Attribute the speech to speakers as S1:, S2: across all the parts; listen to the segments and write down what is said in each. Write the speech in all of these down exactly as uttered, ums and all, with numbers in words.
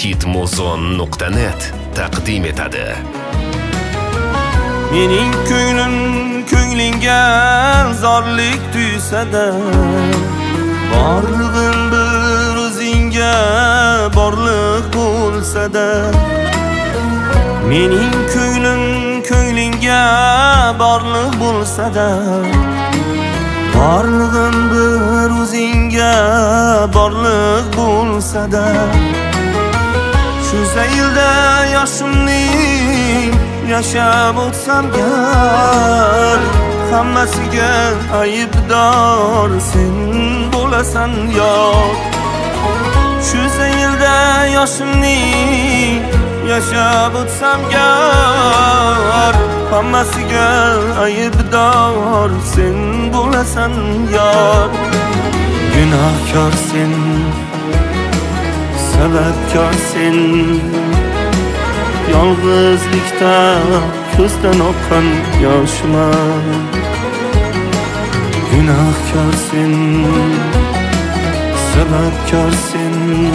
S1: hitmuzon nuqta net taqdim etadi.
S2: Mening ko'nglim ko'nglingga zorlik tuysa-da, borlig'im bir o'zingga borliq bo'lsa-da. Mening ko'nglim ko'nglingga borliq bo'lsa-da, borlig'im bir o'zingga borliq bo'lsa-da. Shu zaylda yoshimning yashab o'tsam gar, hammasiga aybdor sen bo'lasan yor. Shu zaylda yoshimning yashab o'tsam gar, hammasiga aybdor sen bo'lasan yor. Gunohkor sen, sababkor sen, yolg'izlikda ko'zdan oqqan yoshman. Gunohkor sen, sababkor sen,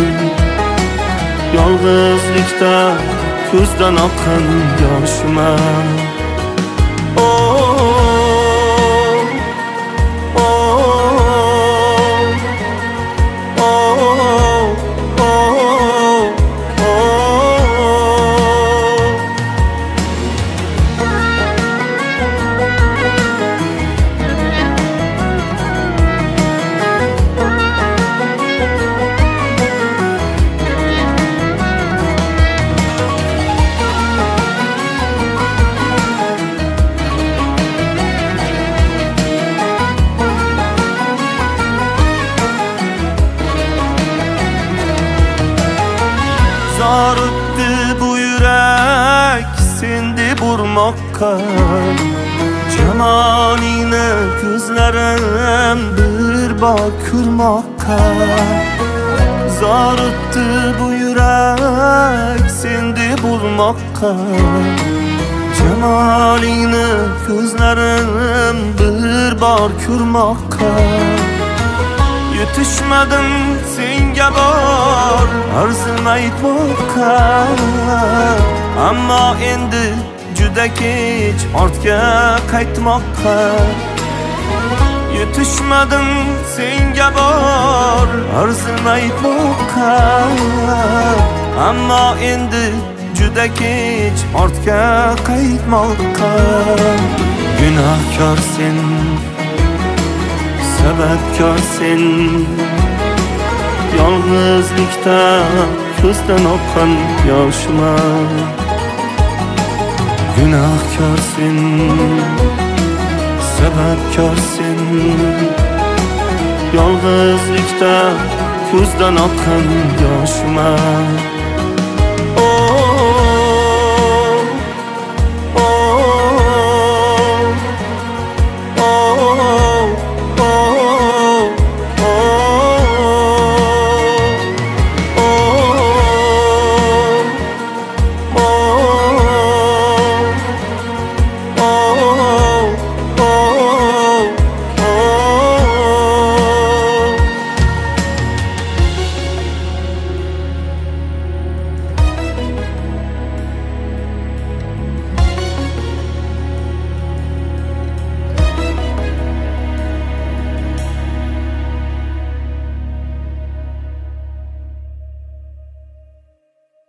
S2: yolg'izlikda ko'zdan oqqan yoshman. Zorutdi bu yurak sendi burmoqqa, jamolingni ko'zlarim bir bor ko'rmoqqa. Zorutdi bu yurak sendi burmoqqa, jamolingni ko'zlarim bir bor ko'rmoqqa. Yetishmadim senga bor arzim aytmoqqa, ammo endi juda kech ortga qaytmoqqa. Yetishmadim senga bor arzim aytmoqqa, ammo endi juda kech ortga qaytmoqqa. Gunohkor sen, sababkor sen, yolg'izlikda ko'zdan oqqan yoshman. Gunohkor sen, sababkor sen, yolg'izlikda ko'zdan oqqan yoshman.